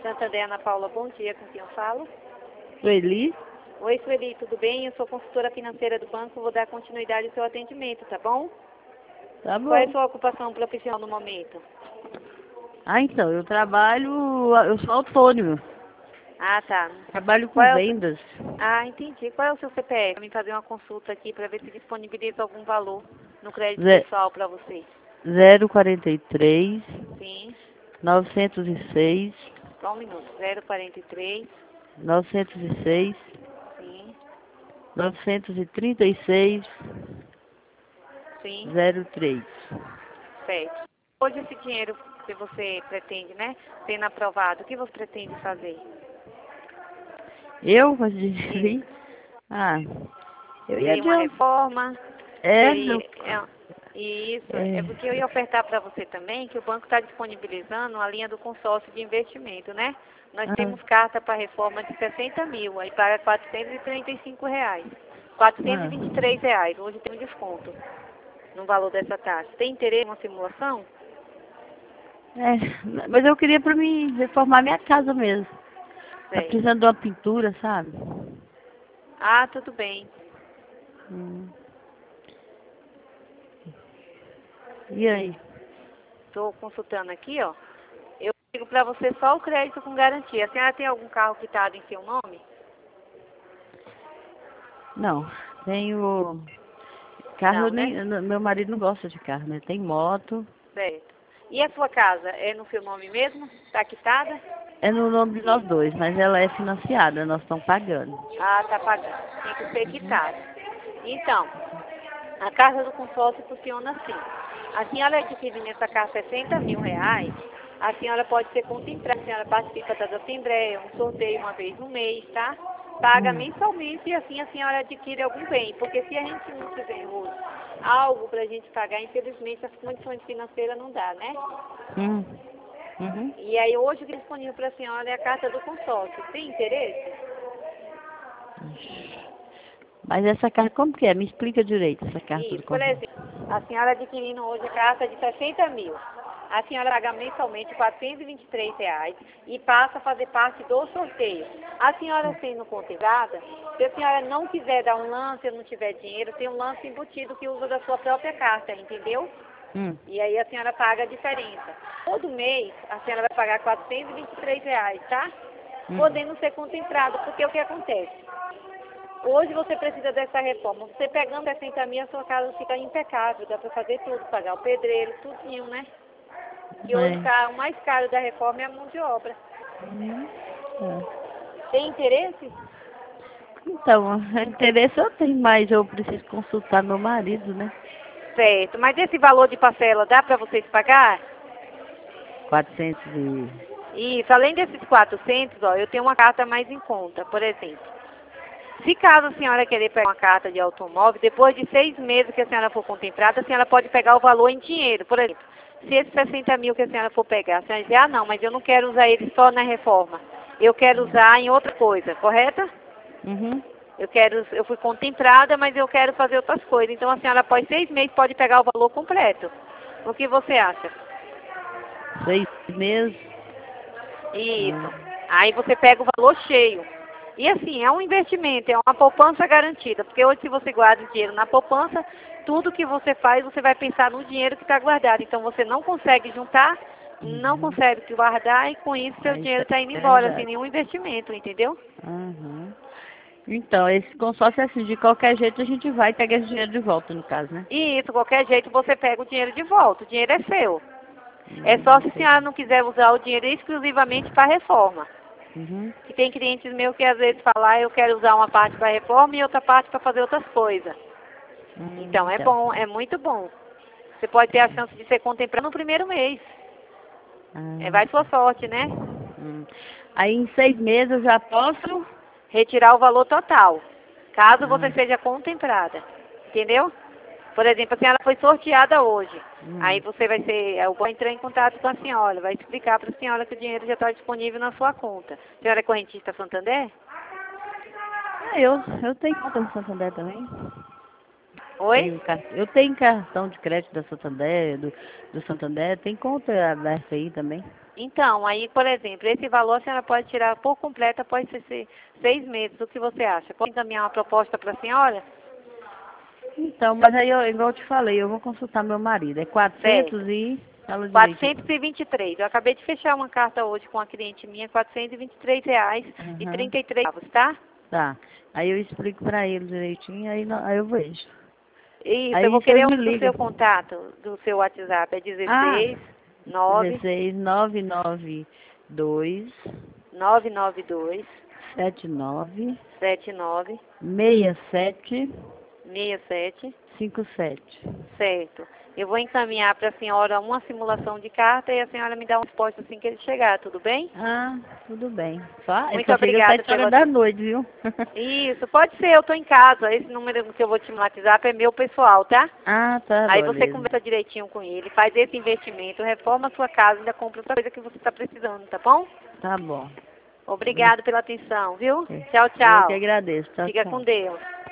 Santander, Ana Paula, bom dia, com quem eu falo? Sueli? Oi, Sueli, tudo bem? Eu sou consultora financeira do banco, vou dar continuidade ao seu atendimento, tá bom? Tá Qual é a bom. sua ocupação profissional no momento? Ah, então, eu sou autônomo. Ah, tá. Trabalho Qual com é o... vendas. Ah, entendi. Qual é o seu CPF? Para mim fazer uma consulta aqui para ver se disponibiliza algum valor no crédito Ze- pessoal para você. 043 Sim. 906 Só um minuto. 043. 906 Sim. 936 Sim. 03. Certo. Hoje esse dinheiro que você pretende, né? Sendo aprovado, o que você pretende fazer? Eu vou Isso. dizer. Ah, eu ia Seria uma adiantar. reforma? É, Seria. Isso. É é. porque eu ia ofertar para você também que o banco está disponibilizando a linha do consórcio de investimento, né? Nós Ah, temos carta para reforma de 60 mil, aí paga R$ 435. ah. R$ 423. Hoje tem um desconto no valor dessa taxa. Tem interesse em uma simulação? É, mas eu queria pra mim reformar minha casa mesmo. Tá Certo. precisando de uma pintura, sabe? Ah, tudo bem. Hum. E aí? Estou consultando aqui, ó. Eu digo para você só o crédito com garantia. A senhora tem algum carro quitado em seu nome? Não, tenho carro, Não, né? meu marido não gosta de carro, né? Tem moto. Certo. E a sua casa é no seu nome mesmo? Está quitada? É no nome de nós dois, mas ela é financiada, nós estamos pagando. Ah, tá pagando. Tem que ser Uhum. quitada. Então, a casa do consórcio funciona assim. A senhora adquirindo essa casa R$ 60 mil, a senhora pode ser contemplada, a senhora participa da assembleia, um sorteio uma vez no mês, tá? Paga Hum, mensalmente e assim a senhora adquire algum bem. Porque se a gente não tiver hoje algo para a gente pagar, infelizmente as condições financeiras não dá, né? hum, uhum. E aí hoje o que é disponível para a senhora é a carta do consórcio. Tem interesse? Mas essa carta, como que é? Me explica direito essa carta do Isso, por consórcio. exemplo, a senhora adquirindo hoje a carta de 60 mil. A senhora paga mensalmente R$ 423 e passa a fazer parte do sorteio. A senhora sendo contemplada, se a senhora não quiser dar um lance ou não tiver dinheiro, tem um lance embutido que usa da sua própria carta, entendeu? Hum, E aí a senhora paga a diferença. Todo mês a senhora vai pagar R$ 423, tá? hum. Podendo ser contemplado, porque o que acontece? Hoje você precisa dessa reforma. Você pegando 60 mil, a sua casa fica impecável. Dá para fazer tudo, pagar o pedreiro, tudinho, né? E hoje É. o mais caro da reforma é a mão de obra. Uhum. É. Tem interesse? Então, interesse eu tenho, mas eu preciso consultar meu marido, né? Certo. Mas esse valor de parcela dá para vocês pagar? 400 e... Isso. Além desses 400, ó, eu tenho uma carta mais em conta, por exemplo. Se caso a senhora querer pegar uma carta de automóvel, depois de 6 meses que a senhora for contemplada, a senhora pode pegar o valor em dinheiro. Por exemplo, se esses 60 mil que a senhora for pegar, a senhora dizer, ah não, mas eu não quero usar ele só na reforma. Eu quero usar em outra coisa, correta? Uhum. Eu fui contemplada, mas eu quero fazer outras coisas. Então a senhora após 6 meses pode pegar o valor completo. O que você acha? 6 meses. Isso. Ah, Aí você pega o valor cheio. E assim, é um investimento, é uma poupança garantida. Porque hoje se você guarda o dinheiro na poupança, tudo que você faz, você vai pensar no dinheiro que está guardado. Então você não consegue juntar, não uhum. consegue guardar e com isso seu É, isso dinheiro está indo é embora, sem verdade. nenhum investimento, entendeu? Uhum. Então, esse consórcio é assim, de qualquer jeito a gente vai pegar esse dinheiro de volta, no caso, né? E isso, qualquer jeito você pega o dinheiro de volta. O dinheiro é seu. É só se a senhora Entendi. não quiser usar o dinheiro exclusivamente para reforma. Uhum. Que tem clientes meus que às vezes falam, eu quero usar uma parte para reforma e outra parte para fazer outras coisas. Então é Então. bom, é muito bom. Você pode ter a chance de ser contemplado no primeiro mês. É, Ah, vai sua sorte, né? hum. Aí em 6 meses eu já posso. Retirar o valor total, caso você Ah, seja contemplada. Entendeu? Por exemplo, a senhora foi sorteada hoje. Aí hum. você vai ser, eu vou entrar em contato com a senhora, vai explicar para a senhora que o dinheiro já está disponível na sua conta. A senhora é correntista Santander? Ah, eu tenho conta no Santander também. Oi? Eu tenho cartão de crédito da Santander, do Santander, tem conta aberta aí também. Então, aí, por exemplo, esse valor a senhora pode tirar por completo após 6 meses. O que você acha? Pode encaminhar uma proposta para a senhora? Então, mas aí, igual eu te falei, eu vou consultar meu marido. É 400 Certo. e... Fala direito. 423. Eu acabei de fechar uma carta hoje com uma cliente minha, Aham. R$ 423,33, tá? Tá. Aí eu explico pra ele direitinho, aí, aí eu vejo. Isso, eu Aí vou vocês querer o me número do ligam. seu contato, do seu WhatsApp. É Ah, 16 9 16 992 992 79 79 67 67. 57. Certo. Eu vou encaminhar para a senhora uma simulação de carta e a senhora me dá uma resposta assim que ele chegar, tudo bem? Ah, tudo bem. Só, Muito só chega às obrigada 7 horas pela da atenção. noite, viu? Isso, pode ser, eu estou em casa. Esse número que eu vou te no WhatsApp é meu pessoal, tá? Ah, tá, Aí você beleza. conversa direitinho com ele, faz esse investimento, reforma a sua casa e ainda compra outra coisa que você está precisando, tá bom? Tá bom. Obrigado pela atenção, viu? É. Tchau, Eu que tchau. agradeço. Tchau, Fica com tchau. Deus.